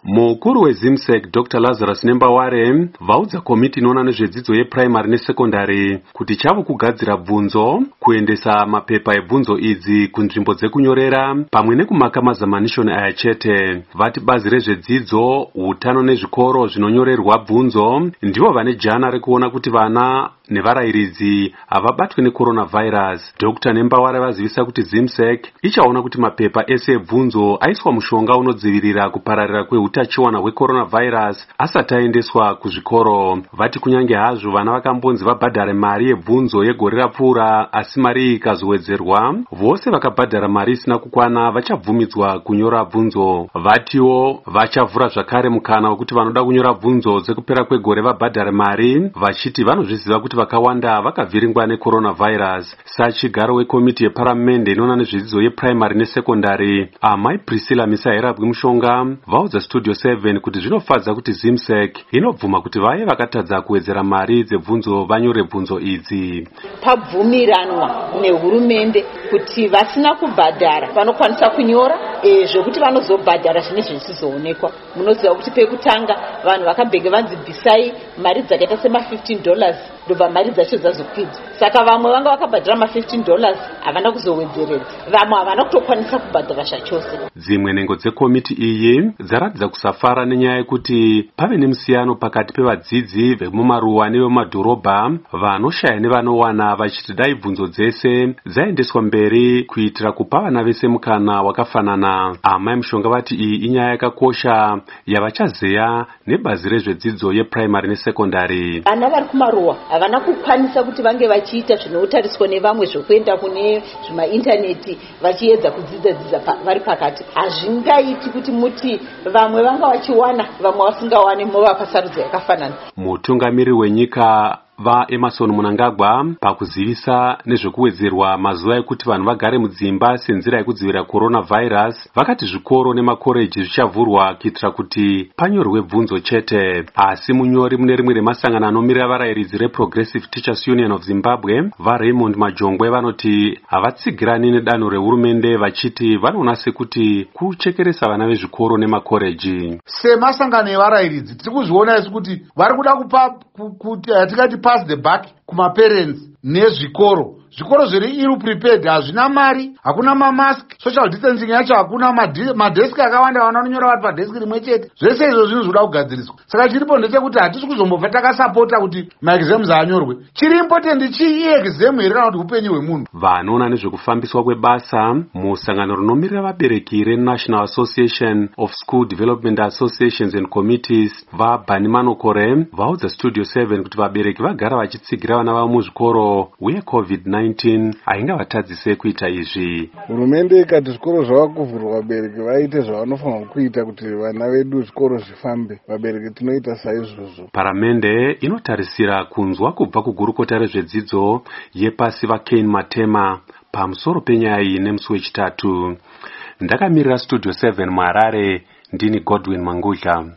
Mukuru wezimsec Dr. Lazarus Nembaware vaudza komiti inoona nezvedzidzo yeprimary nesekondari kuti chavo kugadzira bvunzo, kuendesa mapepa ebvunzo idzi kunzvimbo dzekunyorera pamwe nekumaka mazamanishoni aya chete. Vati bazi rezvedzidzo, utano nezvikoro zvinonyorerwa bvunzo ndivo vane jana rekuona kuti vana nevarayiridzi havabatwe necoronavirus. Dr. Nembaware vazivisa kuti zimsec ichaona kuti mapepa ese ebvunzo aiswa mushonga unodzivirira kupararira kweutachiwana hwecoronavirus asati aendeswa kuzvikoro. Vati kunyange hazvo vana vakambonzi vabhadhare mari yebvunzo yegore rapfuura asi mari ikazowedzerwa, vose vakabhadhara mari isina kukwana vachabvumidzwa kunyora bvunzo. Vatiwo vachavhura zvakare mukana wekuti vanoda kunyora bvunzo dzekupera kwegore vabhadhare mari, vachiti vanozviziva kuti vakawanda vakavhiringwa necoronavirus. Sachigaro wekomiti yeparamende inoona nezvedzidzo yeprimary nesekondari, Amai Priscilla Misaherabwi Mushonga vaudza Studio 7 kuti zvinofadza kuti zimsec inobvuma kuti vaye vakatadza kuwedzera mari dzebvunzo vanyore bvunzo idzi. Pabvumiranwa nehurumende kuti vasina kubhadhara vanokwanisa kunyora zvokuti vanozobhadhara zvinezvi zvichizoonekwa. Munoziva kuti pekutanga vanhu vakabhege vanzi bvisai mari dzakaita sema$15 ndobva mari dzacho dzazokwidzwa. Saka vamwe vanga vakabhadhara ma$15 havana kuzowedzeredza, vamwe havana kutokwanisa kubhadhara zvachose. Dzimwe nhengo dzekomiti iyi dzaratidza kusafara nenyaya yekuti pave nemusiyano pakati pevadzidzi vemumaruwa nevemumadhorobha vanoshaya nevanowana, vachiti dai bvunzo dzese dzaendeswa mberi kuitira kupa vana vese mukana wakafanana. Amai Mushonga vati iyi inyaya yakakosha yavachazeya nebazi rezvedzidzo yeprimary nesekondari. Vana vari kumaruwa havana kukwanisa kuti vange vachiita zvinotariswa nevamwe zvokuenda kune zvemaintaneti vachiedza kudzidza vari pakati. Hazvingaiti kuti muti vamwe vanga vachiwana vamwe vasingawani mova pasarudzi yakafanana. Mutungamiri wenyika vaEmmerson Mnangagwa pakuzivisa nezvekuwedzerwa mazuva ekuti vanhu vagare mudzimba senzira yekudzivirira coronavirus, vakati zvikoro nemakoreji zvichavhurwa kuitira kuti panyorwe bvunzo chete. Asi munyori mune rimwe remasangano anomirira varayiridzi reProgressive Teachers Union of Zimbabwe, vaRaymond Majongwe vanoti havatsigirani nedanho rehurumende, vachiti vanoona sekuti kuchekeresa vana vezvikoro nemakoreji. Semasangano evarayiridzi tiri kuzviona isi kuti vari kuda kupa kuti hatikati pass the buck kumaparents nezvikoro. Zvikoro zviri ill prepared, hazvina mari, hakuna mamask, social distancing yacho hakuna, madeski akawanda vana vanonyora vari padeski rimwe chete. Zvese izvo zvinhu zvoda kugadziriswa. Saka chiripo ndechekuti hatisi kuzombobva takasapota kuti maexams anyorwe. Chiri important chii exam here kana kuti upenyu hwemunhu. Vanoona nezvekufambiswa kwebasa musangano rinomirira vabereki reNational Association of School Development Associations and Committees, vaBani Manokore vaudza Studio 7 kuti vabereki vagara vachitsigira vana vavo muzvikoro uye COVID-19 haingavatadzise kuita izvi. Hurumende ikati zvikoro zvavakuvhurwa vabereki vaite zvavanofanira kuita kuti vana vedu zvikoro zvifambe. Vabereki tinoita saizvozvo. Paramende inotarisira kunzwa kubva kugurukota rezvedzidzo yepasi vaKane Matema pamusoro penyaya iyi nemusi wechitatu. Ndakamirira Studio 7 muHarare, ndini Godwin Mangudla.